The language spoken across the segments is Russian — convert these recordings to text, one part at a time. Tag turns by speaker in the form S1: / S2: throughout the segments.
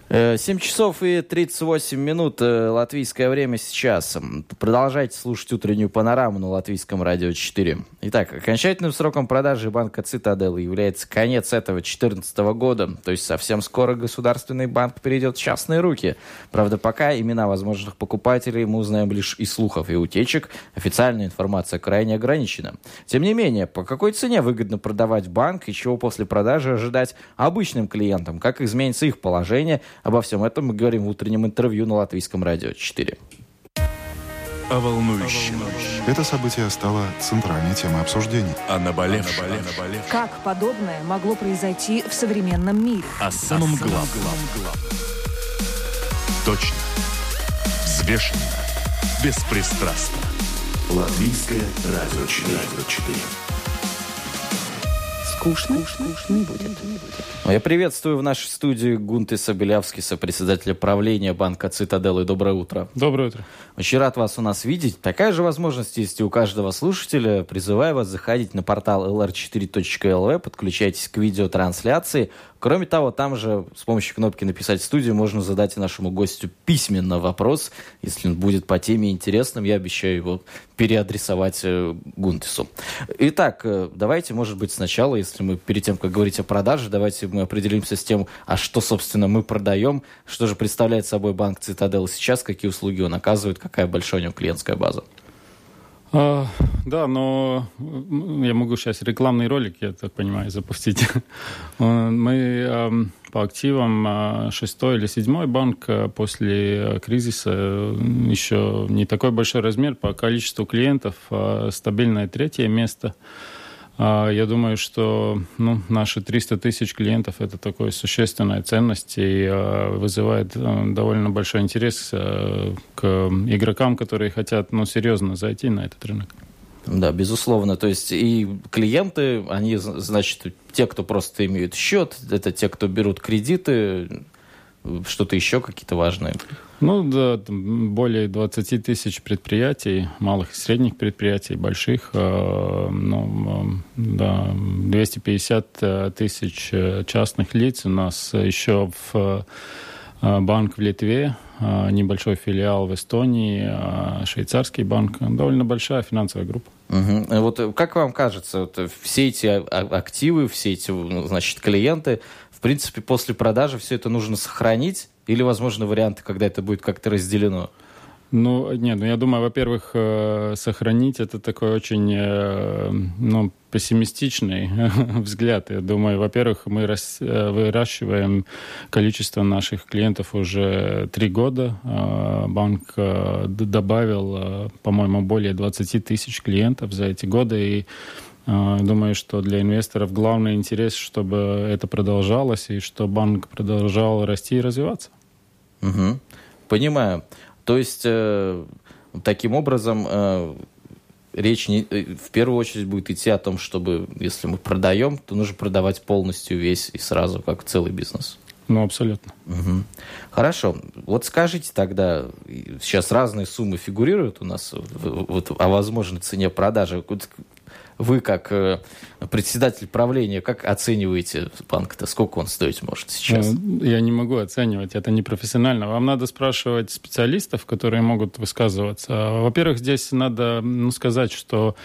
S1: 7 часов и 38 минут латвийское время сейчас. Продолжайте слушать утреннюю панораму на Латвийском радио 4. Итак, окончательным сроком продажи банка «Цитадель» является конец этого 2014 года. То есть совсем скоро государственный банк перейдет в частные руки. Правда, пока имена возможных покупателей мы узнаем лишь из слухов и утечек. Официальная информация крайне ограничена. Тем не менее, по какой цене выгодно продавать банк и чего после продажи ожидать обычным клиентам? Как изменится их положение? Обо всем этом мы говорим в утреннем интервью на Латвийском радио 4.
S2: О волнующем.
S3: Это событие стало центральной темой обсуждений.
S2: О наболевшем.
S4: Как подобное могло произойти в современном мире?
S2: О самом главном. Точно. Взвешенно. Беспристрастно. Латвийское радио 4.
S4: Скучно не будет.
S1: Я приветствую в нашей студии Гунтиса Белявскиса, председателя правления банка «Цитадель». Доброе утро.
S5: Доброе утро.
S1: Очень рад вас у нас видеть. Такая же возможность есть и у каждого слушателя. Призываю вас заходить на портал lr4.lv, подключайтесь к видеотрансляции. Кроме того, там же с помощью кнопки «Написать в студию» можно задать нашему гостю письменно вопрос. Если он будет по теме интересным, я обещаю его переадресовать Гунтису. Итак, давайте, может быть, сначала, если мы перед тем, как говорить о продаже, давайте мы определимся с тем, а что, собственно, мы продаем, что же представляет собой банк «Цитадель» сейчас, какие услуги он оказывает, какая большая у него клиентская база.
S5: Да, но я могу сейчас рекламный ролик, я так понимаю, запустить. Мы по активам 6-й или 7-й банк после кризиса, еще не такой большой размер по количеству клиентов, стабильное 3-е место. Я думаю, что наши 300 тысяч клиентов – это такая существенная ценность и вызывает довольно большой интерес к игрокам, которые хотят серьезно зайти на этот рынок.
S1: Да, безусловно. То есть и клиенты, они, значит, те, кто просто имеют счет, это те, кто берут кредиты, что-то еще какие-то важные?
S5: Да, более 20 тысяч предприятий, малых и средних предприятий, больших, 250 тысяч частных лиц. У нас еще банк в Литве, небольшой филиал в Эстонии, швейцарский банк. Довольно большая финансовая группа.
S1: Угу. Вот как вам кажется, все эти активы, все эти, значит, клиенты, в принципе, после продажи все это нужно сохранить? Или, возможно, варианты, когда это будет как-то разделено?
S5: Я думаю, во-первых, сохранить это такой очень, пессимистичный взгляд. Я думаю, во-первых, мы выращиваем количество наших клиентов уже 3 года. Банк добавил, по-моему, более 20 тысяч клиентов за эти годы. И думаю, что для инвесторов главный интерес, чтобы это продолжалось и что банк продолжал расти и развиваться.
S1: Угу. Понимаю. То есть, таким образом, речь в первую очередь будет идти о том, чтобы, если мы продаем, то нужно продавать полностью весь и сразу, как целый бизнес.
S5: Абсолютно.
S1: Угу. Хорошо. Вот скажите тогда, сейчас разные суммы фигурируют у нас о возможной цене продажи. Вы, как председатель правления, как оцениваете банк-то? Сколько он стоить может сейчас?
S5: Я не могу оценивать, это непрофессионально. Вам надо спрашивать специалистов, которые могут высказываться. Во-первых, здесь надо сказать, что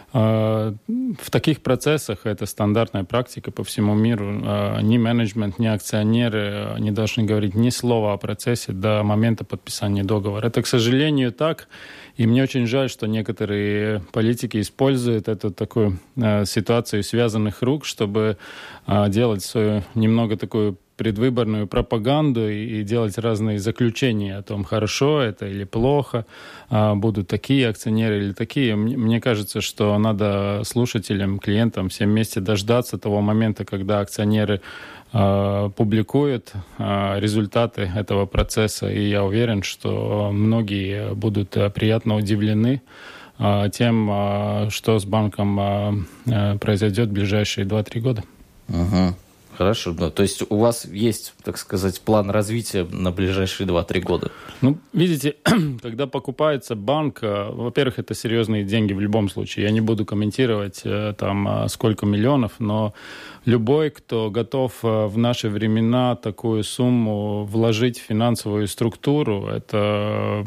S5: в таких процессах это стандартная практика по всему миру. Ни менеджмент, ни акционеры не должны говорить ни слова о процессе до момента подписания договора. Это, к сожалению, так. И мне очень жаль, что некоторые политики используют эту такую ситуацию связанных рук, чтобы делать свою немного такую предвыборную пропаганду и делать разные заключения о том, хорошо это или плохо, будут такие акционеры или такие. Мне кажется, что надо слушателям, клиентам всем вместе дождаться того момента, когда акционеры публикуют результаты этого процесса. И я уверен, что многие будут приятно удивлены тем, что с банком произойдет в ближайшие 2-3 года.
S1: Угу. Хорошо. Ну, то есть у вас есть, так сказать, план развития на ближайшие 2-3 года?
S5: Ну, видите, когда покупается банк, во-первых, это серьезные деньги в любом случае. Я не буду комментировать, там, сколько миллионов, но любой, кто готов в наши времена такую сумму вложить в финансовую структуру, это...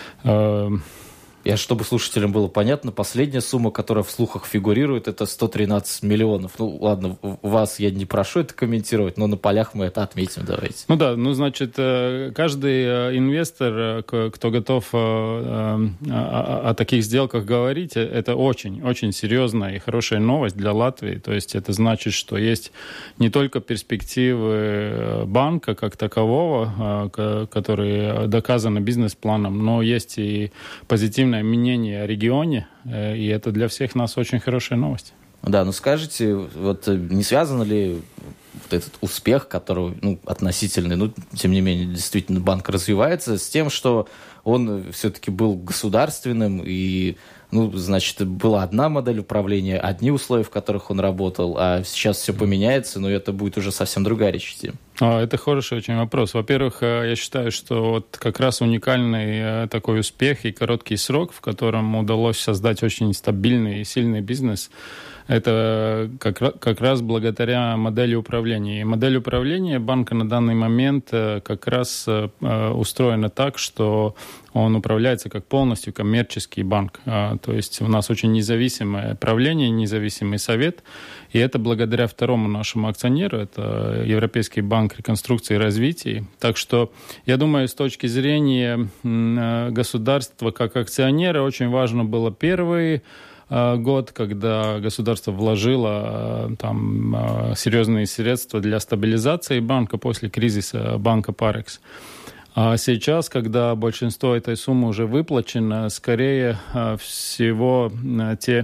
S1: Чтобы слушателям было понятно, последняя сумма, которая в слухах фигурирует, это 113 миллионов. Ну, ладно, вас я не прошу это комментировать, но на полях мы это отметим, давайте.
S5: Ну да, значит, каждый инвестор, кто готов о таких сделках говорить, это очень серьезная и хорошая новость для Латвии. То есть это значит, что есть не только перспективы банка как такового, которые доказаны бизнес-планом, но есть и позитивное мнение о регионе, и это для всех нас очень хорошая новость.
S1: Да, ну скажите, вот не связан ли вот этот успех, который, относительный, тем не менее, действительно банк развивается, с тем, что он все-таки был государственным, и, значит, была одна модель управления, одни условия, в которых он работал, а сейчас все поменяется, но это будет уже совсем другая речь идти.
S5: Это хороший очень вопрос. Во-первых, я считаю, что вот как раз уникальный такой успех и короткий срок, в котором удалось создать очень стабильный и сильный бизнес, это как раз благодаря модели управления. И модель управления банка на данный момент как раз устроена так, что он управляется как полностью коммерческий банк. То есть у нас очень независимое правление, независимый совет. И это благодаря второму нашему акционеру, это Европейский банк реконструкции и развития. Так что, я думаю, с точки зрения государства как акционера, очень важно было первый год, когда государство вложило там серьезные средства для стабилизации банка после кризиса банка Парекс. А сейчас, когда большинство этой суммы уже выплачено, скорее всего те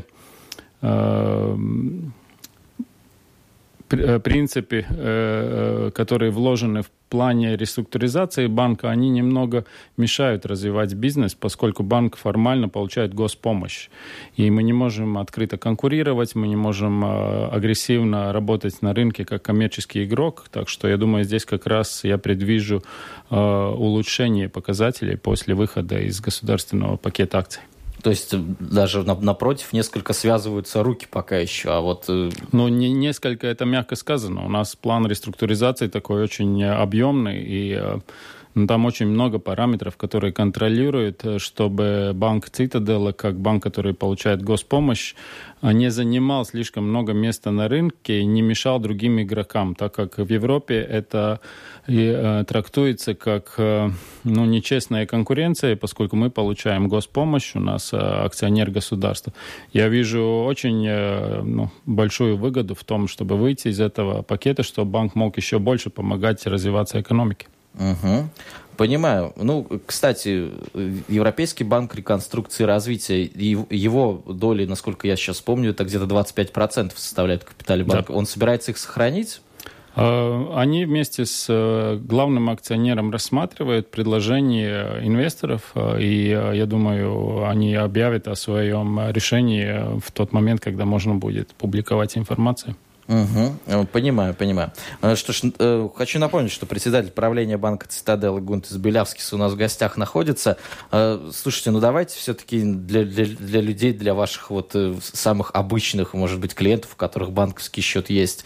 S5: принципы, которые вложены в плане реструктуризации банка, они немного мешают развивать бизнес, поскольку банк формально получает госпомощь. И мы не можем открыто конкурировать, мы не можем агрессивно работать на рынке как коммерческий игрок. Так что, я думаю, здесь как раз я предвижу улучшение показателей после выхода из государственного пакета акций.
S1: То есть даже напротив несколько связываются руки пока еще, а вот...
S5: несколько, это мягко сказано. У нас план реструктуризации такой очень объемный, и там очень много параметров, которые контролируют, чтобы банк Цитаделла, как банк, который получает госпомощь, не занимал слишком много места на рынке и не мешал другим игрокам, так как в Европе это трактуется как нечестная конкуренция, поскольку мы получаем госпомощь, у нас акционер государства. Я вижу очень большую выгоду в том, чтобы выйти из этого пакета, чтобы банк мог еще больше помогать развиваться экономике.
S1: Угу. Понимаю. Кстати, Европейский банк реконструкции и развития, его доли, насколько я сейчас помню, это где-то 25% составляют в капитале банка. Да. Он собирается их сохранить?
S5: Они вместе с главным акционером рассматривают предложения инвесторов, и я думаю, они объявят о своем решении в тот момент, когда можно будет публиковать информацию.
S1: Угу. Понимаю. Что ж, хочу напомнить, что председатель правления банка Цитаделла Гунтес Белявскис у нас в гостях находится. Слушайте, давайте все-таки для людей, для ваших самых обычных, может быть, клиентов, у которых банковский счет есть,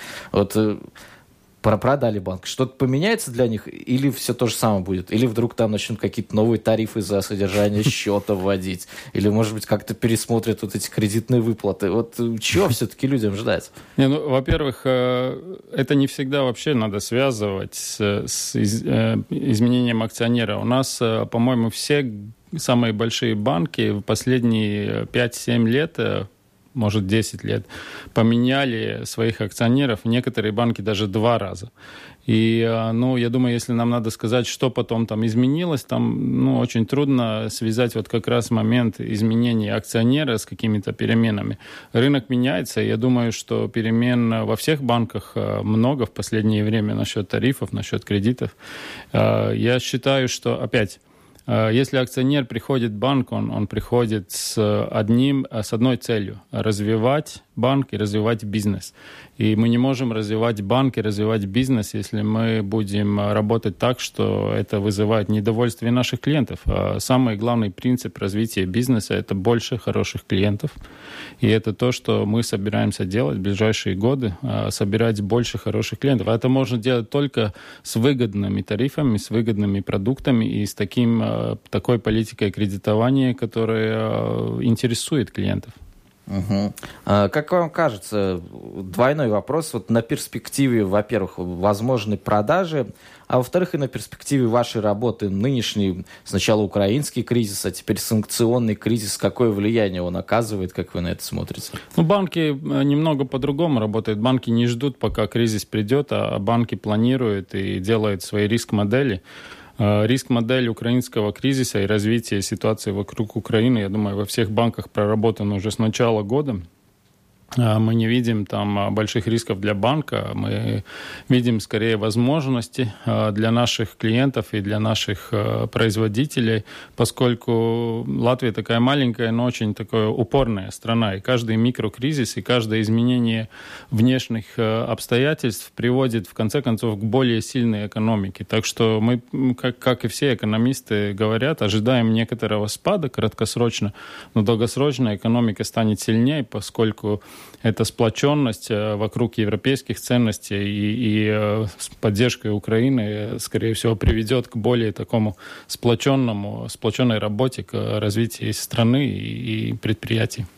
S1: продали банк, что-то поменяется для них или все то же самое будет? Или вдруг там начнут какие-то новые тарифы за содержание счета вводить? Или, может быть, как-то пересмотрят эти кредитные выплаты? Чего все-таки людям ждать?
S5: Во-первых, это не всегда вообще надо связывать с изменением акционера. У нас, по-моему, все самые большие банки в последние 5-7 лет, может, 10 лет, поменяли своих акционеров, некоторые банки даже 2 раза. И, я думаю, если нам надо сказать, что потом там изменилось, там, очень трудно связать как раз момент изменения акционера с какими-то переменами. Рынок меняется, и я думаю, что перемен во всех банках много в последнее время насчет тарифов, насчет кредитов. Я считаю, что, опять, если акционер приходит в банк, он приходит с одной целью – развивать банк и развивать бизнес. И мы не можем развивать банк и развивать бизнес, если мы будем работать так, что это вызывает недовольствие наших клиентов. А самый главный принцип развития бизнеса – это больше хороших клиентов. И это то, что мы собираемся делать в ближайшие годы, собирать больше хороших клиентов. А это можно делать только с выгодными тарифами, с выгодными продуктами и с такой политикой кредитования, которая интересует клиентов.
S1: Угу. Как вам кажется, двойной вопрос вот на перспективе, во-первых, возможной продажи, а во-вторых, и на перспективе вашей работы, нынешний сначала украинский кризис, а теперь санкционный кризис, какое влияние он оказывает, как вы на это смотрите?
S5: Банки немного по-другому работают. Банки не ждут, пока кризис придет, а банки планируют и делают свои риск-модели. Риск-модель украинского кризиса и развития ситуации вокруг Украины, я думаю, во всех банках проработана уже с начала года. Мы не видим там больших рисков для банка, мы видим скорее возможности для наших клиентов и для наших производителей, поскольку Латвия такая маленькая, но очень такая упорная страна, и каждый микрокризис и каждое изменение внешних обстоятельств приводит в конце концов к более сильной экономике. Так что мы, как и все экономисты говорят, ожидаем некоторого спада краткосрочно, но долгосрочно экономика станет сильнее, поскольку эта сплоченность вокруг европейских ценностей и поддержкой Украины, скорее всего, приведет к более такому сплоченной работе, к развитию страны и предприятий.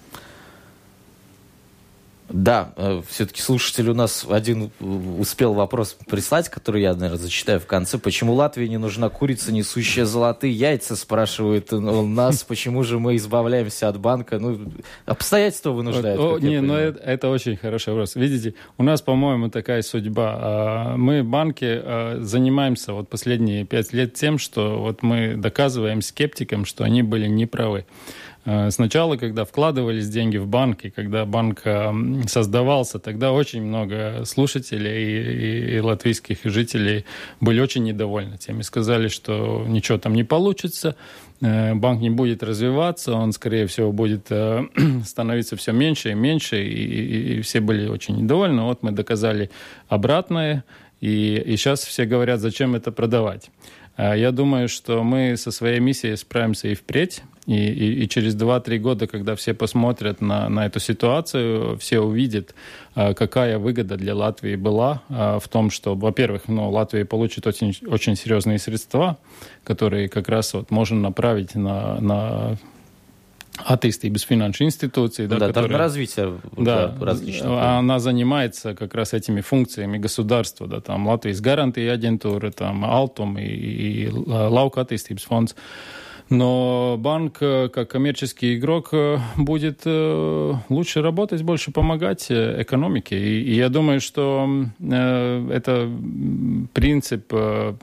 S1: Да, все-таки слушатель у нас один успел вопрос прислать, который я, наверное, зачитаю в конце. Почему Латвии не нужна курица, несущая золотые яйца, спрашивает он нас. Почему же мы избавляемся от банка? Обстоятельства вынуждают.
S5: Это очень хороший вопрос. Видите, у нас, по-моему, такая судьба. Мы, банки, занимаемся последние 5 лет тем, что мы доказываем скептикам, что они были неправы. Сначала, когда вкладывались деньги в банк, и когда банк создавался, тогда очень много слушателей и латвийских жителей были очень недовольны тем. И сказали, что ничего там не получится, банк не будет развиваться, он, скорее всего, будет становиться все меньше и меньше, и все были очень недовольны. Вот мы доказали обратное, и сейчас все говорят, зачем это продавать. Я думаю, что мы со своей миссией справимся и впредь. И через 2-3 года, когда все посмотрят на эту ситуацию, все увидят, какая выгода для Латвии была в том, что, во-первых, Латвия получит очень, очень серьезные средства, которые как раз можно направить на attīstības финансовой институции,
S1: которая, на развитие различных.
S5: Она занимается как раз этими функциями государства. Там Латвijas гарантija агентūra, там Altum и Lauka attīstības фонд. Но банк, как коммерческий игрок, будет лучше работать, больше помогать экономике. И я думаю, что это принцип...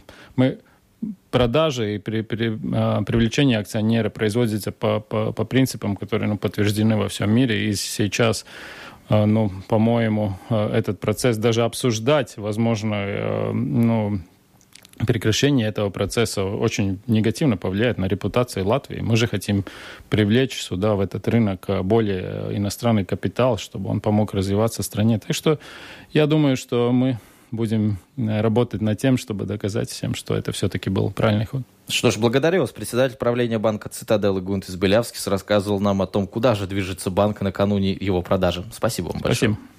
S5: Продажи и привлечение акционера производится по принципам, которые подтверждены во всем мире. И сейчас, по-моему, этот процесс даже обсуждать, возможно, прекращение этого процесса очень негативно повлияет на репутацию Латвии. Мы же хотим привлечь сюда, в этот рынок, более иностранный капитал, чтобы он помог развиваться стране. Так что я думаю, что мы будем работать над тем, чтобы доказать всем, что это все-таки был правильный ход.
S1: Что ж, благодарю вас. Председатель правления банка «Цитадель» Гунтис Белявскис рассказывал нам о том, куда же движется банк накануне его продажи. Спасибо вам большое.
S5: Спасибо.